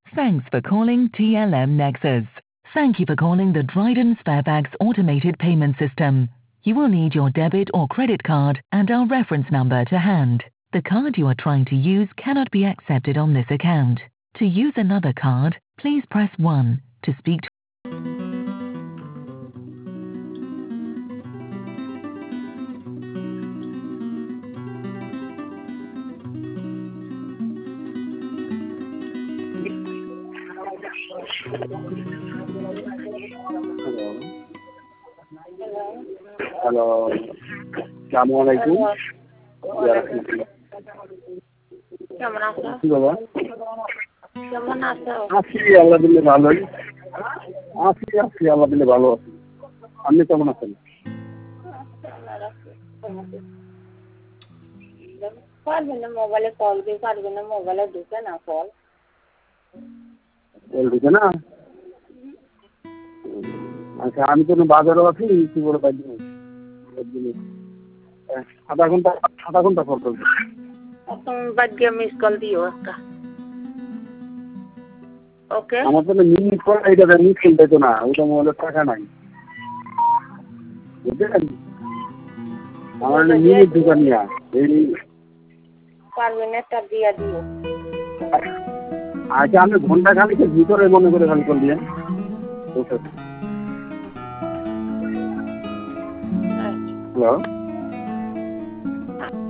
Thanks for calling TLM Nexus. Thank you for calling the Dryden Sparebags automated payment system. You will need your debit or credit card and our reference number to hand. The card you are trying to use cannot be accepted on this account. To use another card, please press 1 to speak to hello, আসসালামু আলাইকুম। কেমন আছো? কি বাবা? কেমন আছো? আছি আল্লাহ দিলে ভালোই। আছি আল্লাহ দিলে ভালো আছি। আপনি কেমন আছেন? পারবে না মোবাইলে কল দিয়ে পারবে না, মোবাইলে ঢুকে না কল। কল ঢুকে না? আচ্ছা, আমি তো বাজারও আছি, কি করে পাইনি আধা ঘন্টা পর করবো। তুমি বাদ দিয়ে মিস কল দিও একটা। ওকে, আমার তো মিনিট কল, এটা মিস কল দিত না, ওটা মোবাইলের টাকা নাই, বুঝলেন? আমার মিনিট ঢুকা নিয়া এই পারবে না, একটা দিয়া দিও। আচ্ছা, আমি ঘন্টা খানিকের ভিতরে মনে করে খালি কল দিয়ে হ্যালো।